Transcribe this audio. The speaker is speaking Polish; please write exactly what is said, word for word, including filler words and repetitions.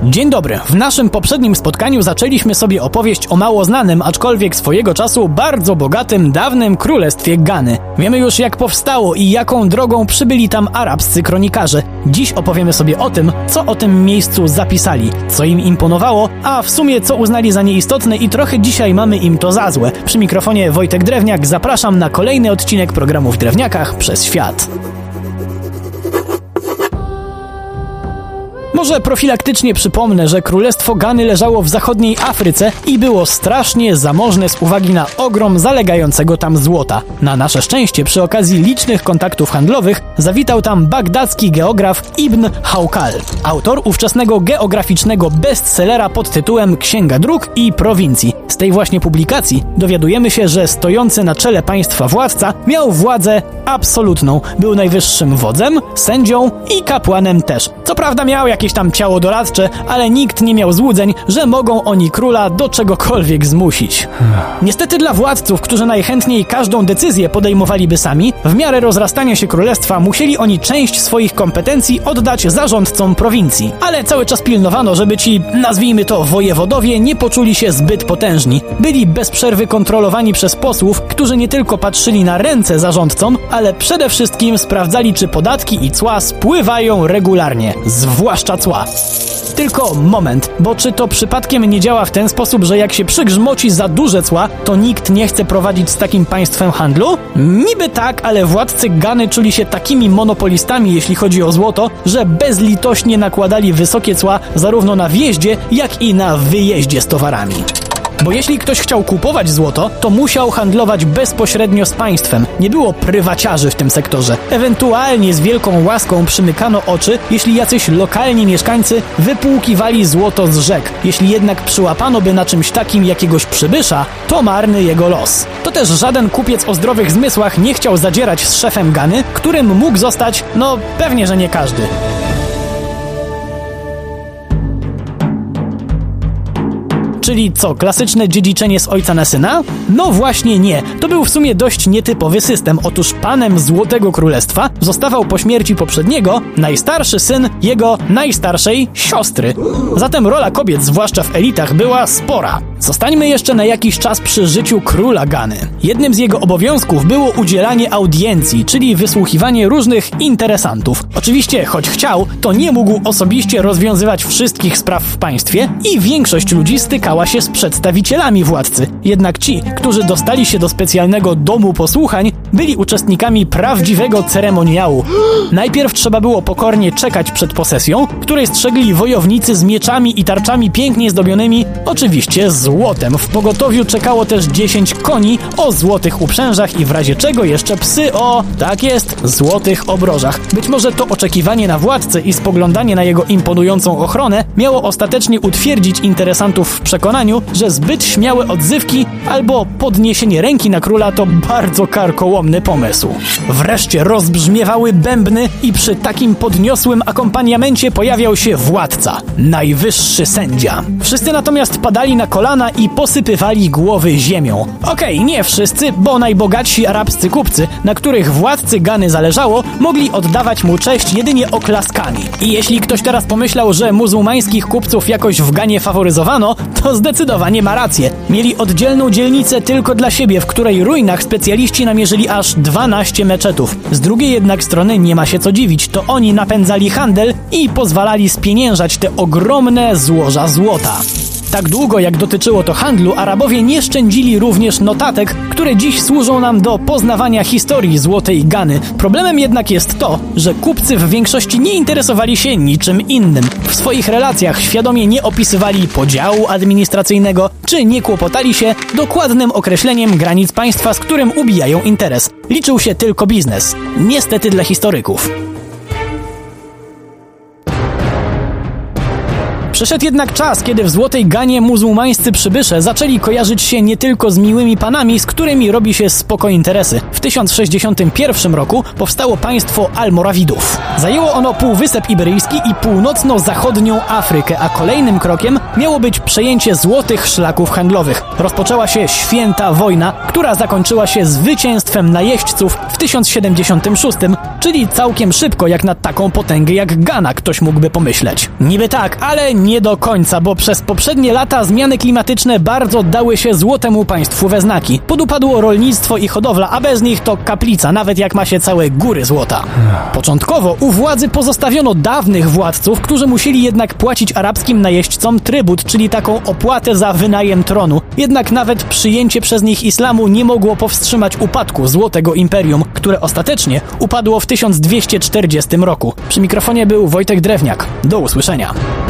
Dzień dobry. W naszym poprzednim spotkaniu zaczęliśmy sobie opowieść o mało znanym, aczkolwiek swojego czasu bardzo bogatym, dawnym królestwie Gany. Wiemy już, jak powstało i jaką drogą przybyli tam arabscy kronikarze. Dziś opowiemy sobie o tym, co o tym miejscu zapisali, co im imponowało, a w sumie co uznali za nieistotne i trochę dzisiaj mamy im to za złe. Przy mikrofonie Wojtek Drewniak, zapraszam na kolejny odcinek programu W Drewniakach przez świat. Może profilaktycznie przypomnę, że Królestwo Gany leżało w zachodniej Afryce i było strasznie zamożne z uwagi na ogrom zalegającego tam złota. Na nasze szczęście przy okazji licznych kontaktów handlowych zawitał tam bagdacki geograf Ibn Hawqal, autor ówczesnego geograficznego bestsellera pod tytułem Księga Dróg i Prowincji. Z tej właśnie publikacji dowiadujemy się, że stojący na czele państwa władca miał władzę absolutną. Był najwyższym wodzem, sędzią i kapłanem też. Co prawda miał jakieś tam ciało doradcze, ale nikt nie miał złudzeń, że mogą oni króla do czegokolwiek zmusić. Niestety dla władców, którzy najchętniej każdą decyzję podejmowaliby sami, w miarę rozrastania się królestwa musieli oni część swoich kompetencji oddać zarządcom prowincji. Ale cały czas pilnowano, żeby ci, nazwijmy to, wojewodowie nie poczuli się zbyt potężni. Byli bez przerwy kontrolowani przez posłów, którzy nie tylko patrzyli na ręce zarządcom, ale przede wszystkim sprawdzali, czy podatki i cła spływają regularnie. Zwłaszcza cła. Tylko moment, bo czy to przypadkiem nie działa w ten sposób, że jak się przygrzmoci za duże cła, to nikt nie chce prowadzić z takim państwem handlu? Niby tak, ale władcy Gany czuli się takimi monopolistami, jeśli chodzi o złoto, że bezlitośnie nakładali wysokie cła zarówno na wjeździe, jak i na wyjeździe z towarami. Bo jeśli ktoś chciał kupować złoto, to musiał handlować bezpośrednio z państwem. Nie było prywaciarzy w tym sektorze. Ewentualnie z wielką łaską przymykano oczy, jeśli jacyś lokalni mieszkańcy wypłukiwali złoto z rzek. Jeśli jednak przyłapano by na czymś takim jakiegoś przybysza, to marny jego los. To też żaden kupiec o zdrowych zmysłach nie chciał zadzierać z szefem Gany, którym mógł zostać, no pewnie, że nie każdy. Czyli co, klasyczne dziedziczenie z ojca na syna? No właśnie nie. To był w sumie dość nietypowy system. Otóż panem Złotego Królestwa zostawał po śmierci poprzedniego najstarszy syn jego najstarszej siostry. Zatem rola kobiet, zwłaszcza w elitach, była spora. Zostańmy jeszcze na jakiś czas przy życiu króla Gany. Jednym z jego obowiązków było udzielanie audiencji, czyli wysłuchiwanie różnych interesantów. Oczywiście, choć chciał, to nie mógł osobiście rozwiązywać wszystkich spraw w państwie i większość ludzi stykała się z przedstawicielami władcy. Jednak ci, którzy dostali się do specjalnego domu posłuchań, byli uczestnikami prawdziwego ceremoniału. Najpierw trzeba było pokornie czekać przed posesją, której strzegli wojownicy z mieczami i tarczami pięknie zdobionymi, oczywiście złotem. W pogotowiu czekało też dziesięć koni o złotych uprzężach i w razie czego jeszcze psy o, tak jest, złotych obrożach. Być może to oczekiwanie na władcę i spoglądanie na jego imponującą ochronę miało ostatecznie utwierdzić interesantów w przekonaniu, że zbyt śmiałe odzywki albo podniesienie ręki na króla to bardzo karkołomny pomysł. Wreszcie rozbrzmiewały bębny i przy takim podniosłym akompaniamencie pojawiał się władca, najwyższy sędzia. Wszyscy natomiast padali na kolana i posypywali głowy ziemią. Okej, okay, nie wszyscy, bo najbogatsi arabscy kupcy, na których władcy Gany zależało, mogli oddawać mu cześć jedynie oklaskami. I jeśli ktoś teraz pomyślał, że muzułmańskich kupców jakoś w Ganie faworyzowano, to zdecydowanie ma rację. Mieli oddzielną dzielnicę tylko dla siebie, w której ruinach specjaliści namierzyli aż dwanaście meczetów. Z drugiej jednak strony nie ma się co dziwić, to oni napędzali handel i pozwalali spieniężać te ogromne złoża złota. Tak długo jak dotyczyło to handlu, Arabowie nie szczędzili również notatek, które dziś służą nam do poznawania historii Złotej Gany. Problemem jednak jest to, że kupcy w większości nie interesowali się niczym innym. W swoich relacjach świadomie nie opisywali podziału administracyjnego, czy nie kłopotali się dokładnym określeniem granic państwa, z którym ubijają interes. Liczył się tylko biznes. Niestety dla historyków. Przyszedł jednak czas, kiedy w Złotej Ganie muzułmańscy przybysze zaczęli kojarzyć się nie tylko z miłymi panami, z którymi robi się spoko interesy. W tysiąc sześćdziesiątym pierwszym roku powstało państwo Almorawidów. Zajęło ono Półwysep Iberyjski i północno-zachodnią Afrykę, a kolejnym krokiem miało być przejęcie złotych szlaków handlowych. Rozpoczęła się Święta Wojna, która zakończyła się zwycięstwem najeźdźców w tysiąc siedemdziesiątym szóstym, czyli całkiem szybko jak na taką potęgę jak Gana, ktoś mógłby pomyśleć. Niby tak, ale nie do końca, bo przez poprzednie lata zmiany klimatyczne bardzo dały się Złotemu Państwu we znaki. Podupadło rolnictwo i hodowla, a bez nich to kaplica, nawet jak ma się całe góry złota. Początkowo u władzy pozostawiono dawnych władców, którzy musieli jednak płacić arabskim najeźdźcom trybut, czyli taką opłatę za wynajem tronu. Jednak nawet przyjęcie przez nich islamu nie mogło powstrzymać upadku Złotego Imperium, które ostatecznie upadło w tysiąc dwieście czterdziestym roku. Przy mikrofonie był Wojtek Drewniak. Do usłyszenia.